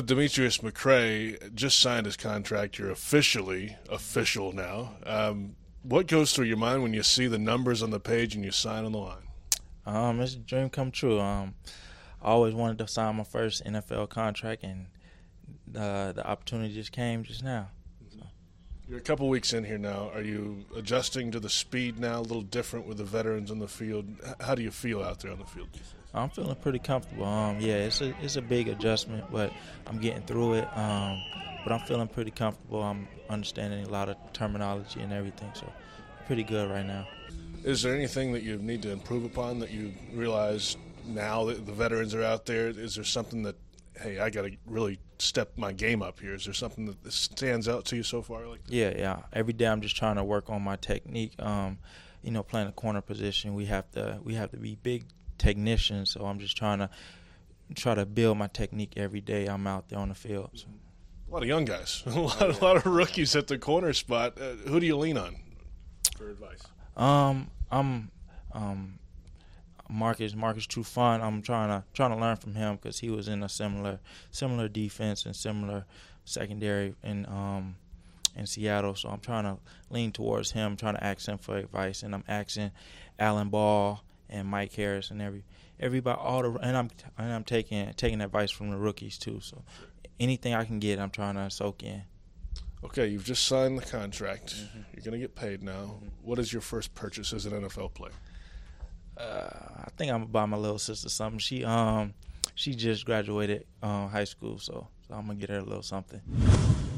Demetrius McCray just signed his contract. You're officially official now. What goes through your mind when you see the numbers on the page and you sign on the line? It's a dream come true. I always wanted to sign my first NFL contract, and the opportunity just came just now. So. You're a couple weeks in here now. Are you adjusting to the speed now, a little different with the veterans on the field? How do you feel out there on the field? I'm feeling pretty comfortable. It's a big adjustment, but I'm getting through it. But I'm feeling pretty comfortable. I'm understanding a lot of terminology and everything, so pretty good right now. Is there anything that you need to improve upon that you realize now that the veterans are out there? Is there something that, hey, I got to really step my game up here? Is there something that stands out to you so far? Yeah. Every day I'm just trying to work on my technique. Playing a corner position, we have to be big technicians. So I'm just trying to build my technique every day I'm out there on the field. So. A lot of young guys, a lot of rookies at the corner spot. Who do you lean on for advice? I'm Marcus Trufant. I'm trying to learn from him because he was in a similar defense and similar secondary in Seattle. So I'm trying to lean towards him, trying to ask him for advice, and I'm asking Alan Ball and Mike Harris and everybody and I'm taking advice from the rookies too. So anything I can get, I'm trying to soak in. Okay, you've just signed the contract. Mm-hmm. You're going to get paid now. Mm-hmm. What is your first purchase as an NFL player? I think I'm going to buy my little sister something. She just graduated high school, so I'm going to get her a little something.